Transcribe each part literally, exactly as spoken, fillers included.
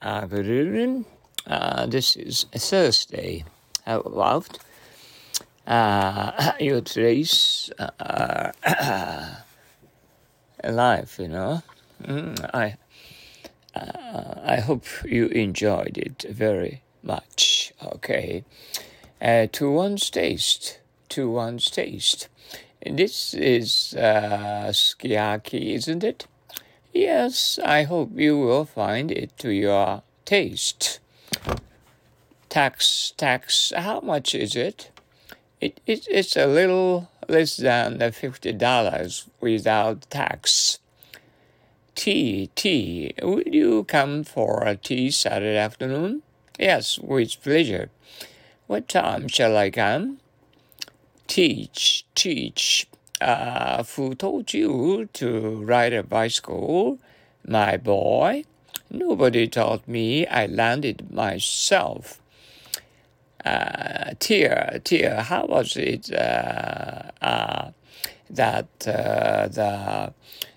Uh, good evening. Uh, this is Thursday. How about uh, your today's uh, life? You know, mm, I uh, I hope you enjoyed it very much. Okay, uh, to one's taste, to one's taste. This is uh, sukiyaki, isn't it? Yes, I hope you will find it to your taste. Tax, tax, how much is it? It, it it's a little less than fifty dollars without tax. Tea, tea. Will you come for a tea Saturday afternoon? Yes, with pleasure. What time shall I come? Teach, teach. Uh, who told you to ride a bicycle, my boy? Nobody taught me. I landed myself. Uh, Tia, Tia, how was it uh, uh, that uh, the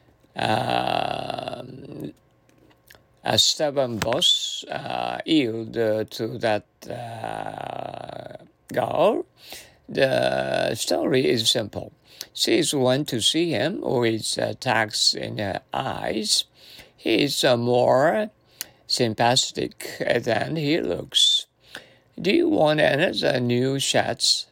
uh, a stubborn boss uh, yielded to that uh, girl? The story is simple. She's went to see him with uh, tags in her eyes. He's uh, more sympathetic than he looks. Do you want another new shirts,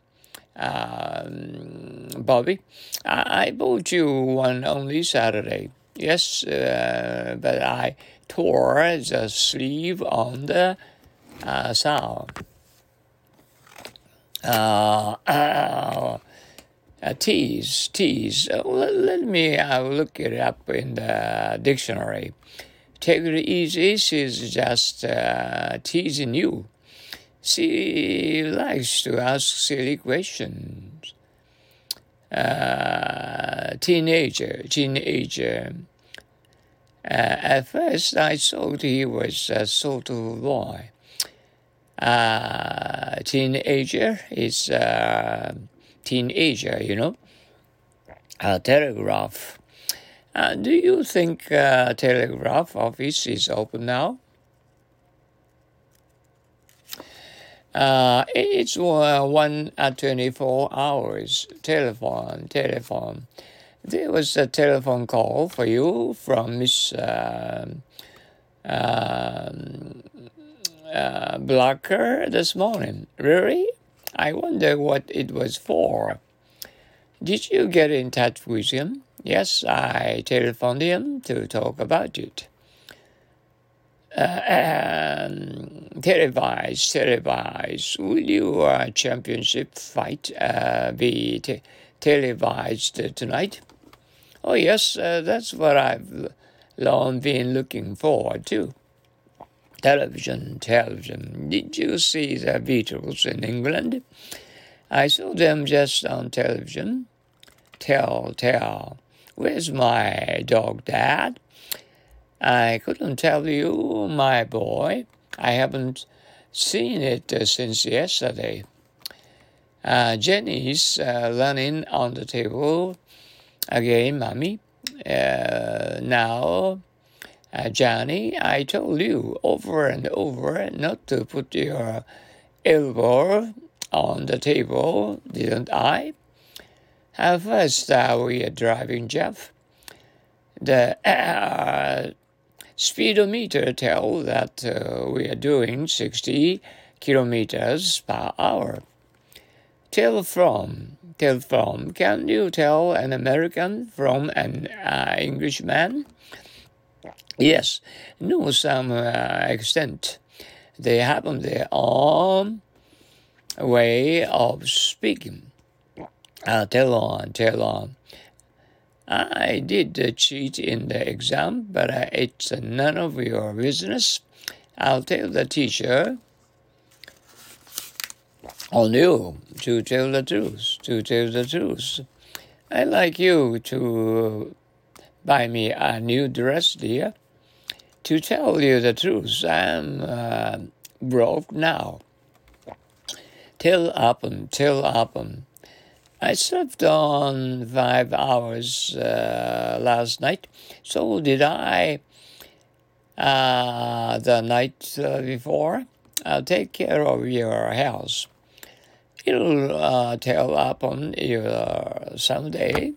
um, Bobby? I-, I bought you one only Saturday. Yes, uh, but I tore the sleeve on the uh, sound. Uh, uh, uh, tease, tease. Uh, let, let me uh, look it up in the dictionary. Take it easy. She's just uh, teasing you. She likes to ask silly questions. Uh, teenager, teenager. Uh, at first, I thought he was a sort of boy. Uh, teenager is uh, teenager, you know. A telegraph. Uh, do you think uh, telegraph office is open now? Uh, it's uh, one at twenty-four hours. Telephone, telephone. There was a telephone call for you from Miss uh, uh, uh, Blocker this morning. Really? I wonder what it was for. Did you get in touch with him? Yes, I telephoned him to talk about it. Uh, um, televised, televised. Will your uh, championship fight uh, be te- televised tonight? Oh, yes, uh, that's what I've long been looking forward to. Television, television. Did you see the Beatles in England? I saw them just on television. Tell, tell. Where's my dog, Dad? I couldn't tell you, my boy. I haven't seen it uh, since yesterday. Uh, Jenny's uh, running on the table again, Mommy. Uh, now, uh, Johnny, I told you over and over not to put your elbow on the table, didn't I? At first, uh, we are driving Jeff. The uh, speedometer tells that uh, we are doing sixty kilometers per hour. Tell from, tell from. Can you tell an American from an uh, Englishman? Yes, to some uh, extent. They have their own way of speaking. Uh, tell on, tell on. I did uh, cheat in the exam, but uh, it's uh, none of your business. I'll tell the teacher on you to tell the truth, to tell the truth. I'd like you to buy me a new dress, dear. To tell you the truth, I'm uh, broke now. Tell Upham, tell Upham. I slept on five hours uh, last night. So did I. uh, the night uh, before. Uh, take care of your house. It'll uh, tell upon you uh, someday.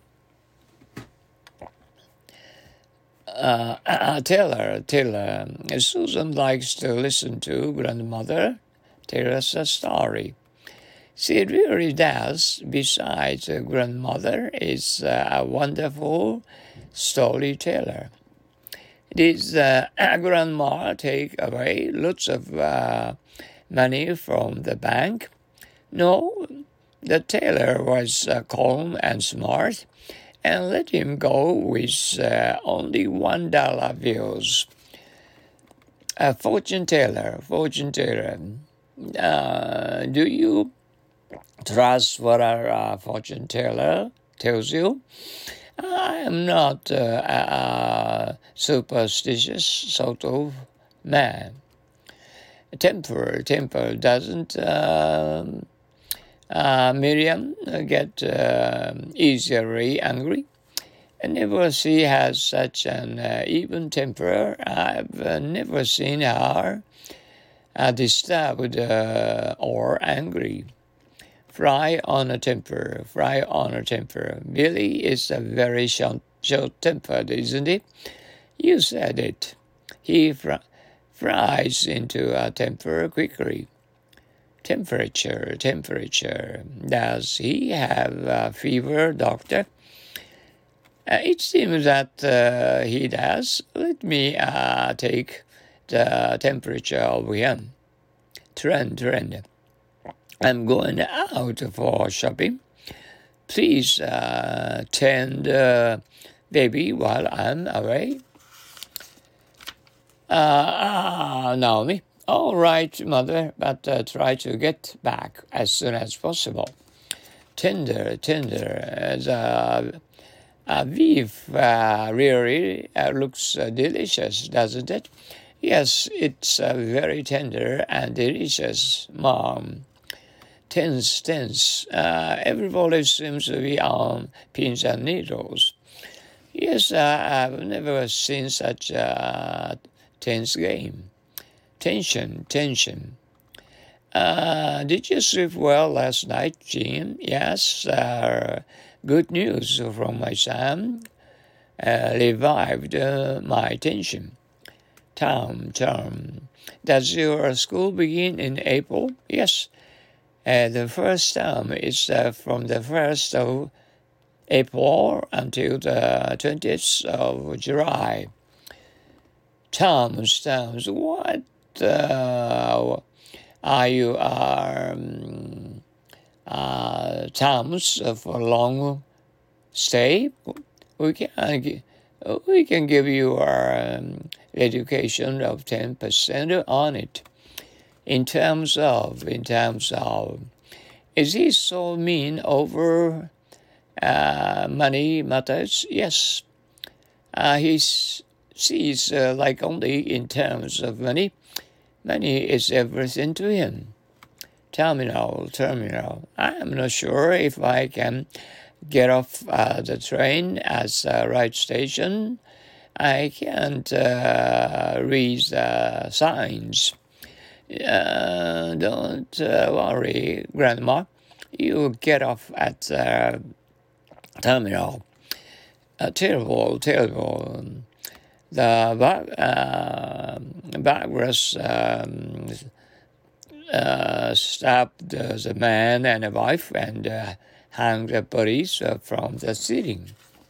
Uh, uh, tell her, tell her. Susan likes to listen to grandmother tell us a story. She really does. Besides, uh, grandmother is uh, a wonderful storyteller. Did uh, grandma take away lots of uh, money from the bank? No, the tailor was uh, calm and smart and let him go with uh, only one dollar bills. A fortune teller, fortune teller. Uh, do you trust what a uh, fortune teller tells you? I am not uh, a, a superstitious sort of man. Temper, temper doesn't um, uh, Miriam get uh, easily angry. And never she has such an uh, even temper. I've uh, never seen her uh, disturbed uh, or angry. Fry on a temper, fry on a temper. Billy is a very short, short-tempered, isn't he? You said it. He fr- fries into a temper quickly. Temperature, temperature. Does he have a fever, doctor? Uh, it seems that uh, he does. Let me uh, take the temperature of him. Trend, trend. I'm going out for shopping. Please uh, tend uh, baby while I'm away. Uh, ah, Naomi. All right, mother, but uh, try to get back as soon as possible. Tender, tender. The uh, beef uh, really uh, looks uh, delicious, doesn't it? Yes, it's uh, very tender and delicious, Mom. Tense, tense. Uh, everybody seems to be on pins and needles. Yes, uh, I've never seen such a tense game. Tension, tension. Uh, did you sleep well last night, Jim? Yes. Uh, good news from my son. Uh, revived uh, my tension. Tom, Tom. Does your school begin in April? Yes. Uh, the first term is uh, from the first of April until the twentieth of July. Terms, terms. What uh, are you um, uh, terms for long stay? We can we can give you our um, education of ten percent on it. In terms of, in terms of, is he so mean over uh, money matters? Yes. Uh, he sees uh, like only in terms of money. Money is everything to him. Terminal, terminal. I am not sure if I can get off uh, the train at the right station. I can't uh, read the signs. Uh, don't uh, worry, Grandma. You get off at the terminal. Uh, terrible, terrible. The bag, uh, baggers um, uh, stabbed the man and the wife and uh, hanged the bodies uh, from the ceiling.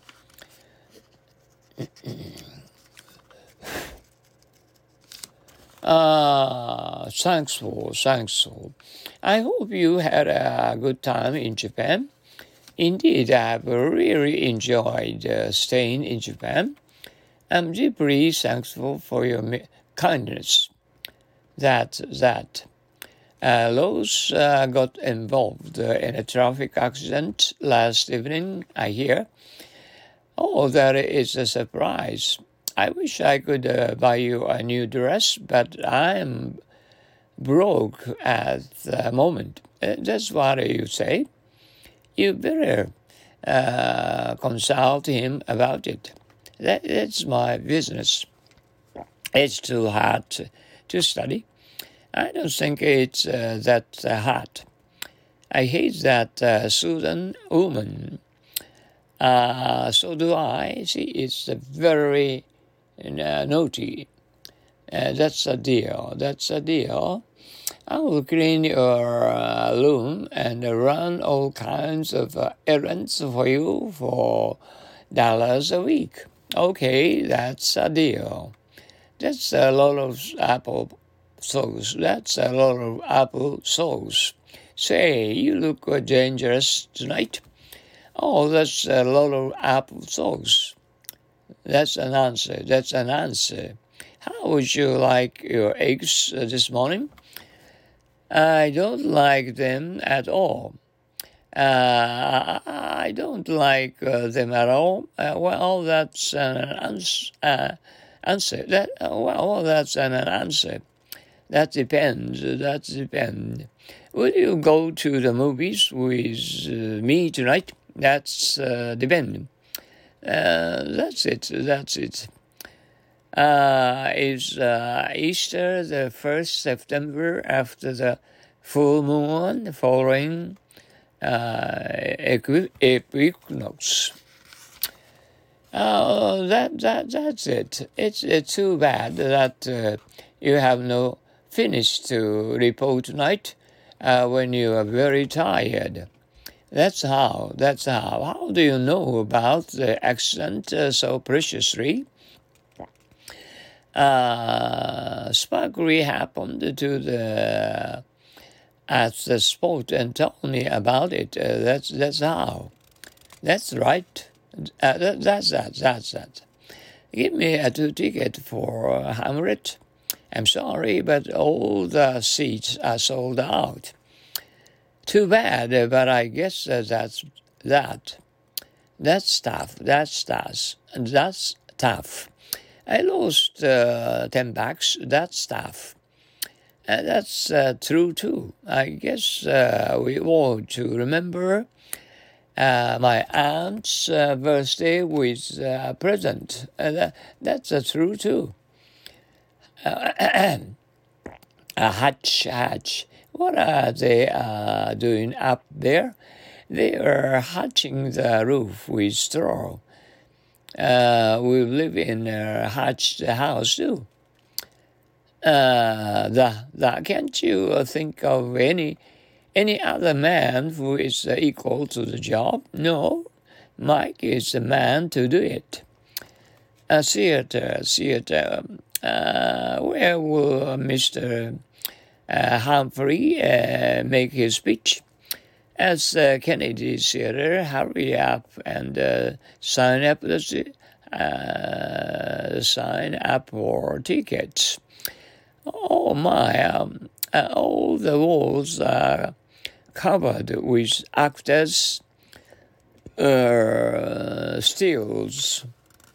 Ah, thankful, thankful. I hope you had a good time in Japan. Indeed, I've really enjoyed uh, staying in Japan. I'm deeply thankful for your kindness. That, that. Uh, Lowe's uh, got involved uh, in a traffic accident last evening, I hear. Oh, that is a surprise. I wish I could uh, buy you a new dress, but I'm broke at the moment. Uh, that's what you say. You better uh, consult him about it. That, that's my business. It's too hard to, to study. I don't think it's uh, that uh, hard. I hate that uh, Sudan woman. Uh, so do I. See, it's a very uh, naughty. Uh, that's a deal. That's a deal. I will clean your uh, room and run all kinds of uh, errands for you for dollars a week. Okay, that's a deal. That's a lot of apple sauce. That's a lot of apple sauce. Say, you look uh, dangerous tonight. Oh, that's a lot of apple sauce. That's an answer. That's an answer. How would you like your eggs uh, this morning? I don't like them at all. Uh, I don't like uh, them at all. Uh, well, that's an ans- uh, answer. That uh, well, that's an answer. That depends. That depends. Will you go to the movies with uh, me tonight? That's uh, depend. Uh, that's it. That's it. Uh, is uh, Easter the first September after the full moon following uh, equinox? Uh, that that that's it. It's, it's too bad that uh, you have no finish to report tonight uh, when you are very tired. That's how. That's how. How do you know about the accident uh, so preciously? Uh, Sparkly happened to the at the spot and told me about it. Uh, that's that's how. That's right. Uh, that, that's that. That's that. Give me a two ticket for uh, Hamlet. I'm sorry, but all the seats are sold out. Too bad, uh, but I guess uh, that's that. That's tough. That's tough. That's tough. I lost uh, ten bucks. That's tough. And that's uh, true too. I guess uh, we ought to remember uh, my aunt's uh, birthday with uh, a present. Uh, that, that's uh, true too. Uh, a hatch, hatch. What are they uh, doing up there? They are hatching the roof with straw. Uh, we live in a hatched house too. Uh, the, the, can't you think of any any other man who is uh, equal to the job? No, Mike is the man to do it. A theater, theater. Uh, where will Mister Uh, Humphrey uh, make his speech? As uh, Kennedy Theater, hurry up and uh, sign up the uh, sign up for tickets. Oh my! Um, uh, all the walls are covered with actors' uh, stills.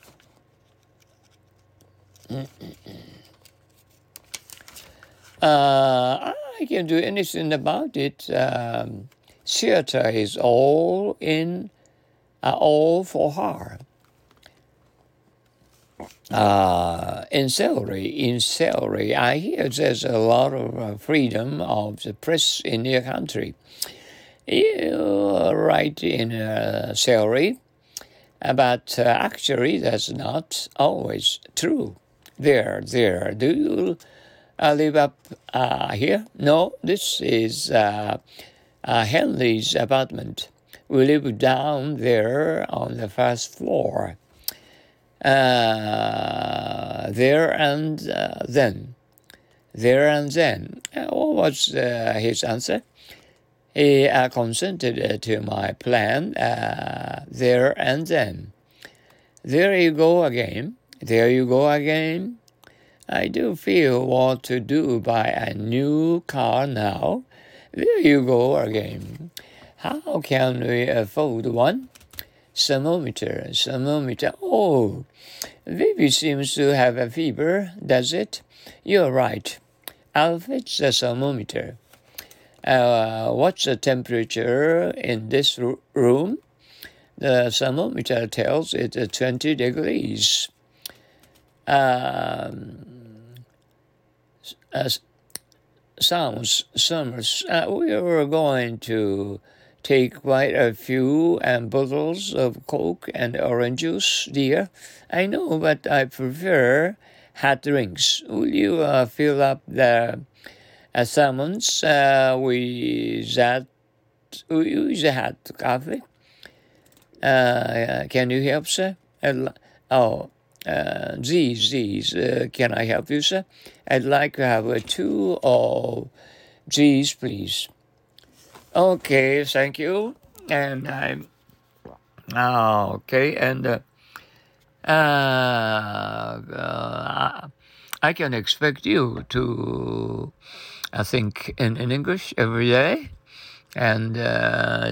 Uh, I can't do anything about it. Um, theater is all in, uh, all for her. Uh, in salary, in salary, I hear there's a lot of uh, freedom of the press in your country. You write in uh, salary, but uh, actually that's not always true. There, there. Do you uh, live up uh, here? No, this is uh, uh, Henley's apartment. We live down there on the first floor. Uh, there and uh, then. There and then. Uh, what was uh, his answer? He uh, consented to my plan uh, there and then. There you go again. There you go again. I do feel what to do buy a new car now. There you go again. How can we afford one? Thermometer, thermometer. Oh, baby seems to have a fever, does it? You're right. I'll fetch the thermometer. Uh, what's the temperature in this room? The thermometer tells it twenty degrees. Um, uh, sounds summers. Uh, we were going to take quite a few um, bottles of Coke and orange juice, dear. I know, but I prefer hot drinks. Will you uh, fill up the uh, salmons uh, with that? With the hot coffee? Uh, can you help, sir? I'd oh, uh, these, these, uh, can I help you, sir? I'd like to have a two of these, please. Okay, thank you. And I'm, oh, okay, and uh, uh, uh, I can expect you to, I think, in, in English every day. And uh,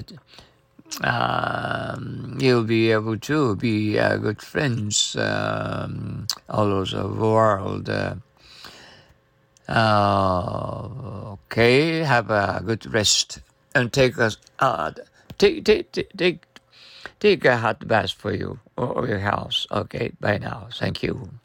um, you'll be able to be uh, good friends um, all over the world. Uh, uh, okay, have a good rest and take us. Uh, take take take take take a hot bath for you or your house. Okay, bye now. Thank you.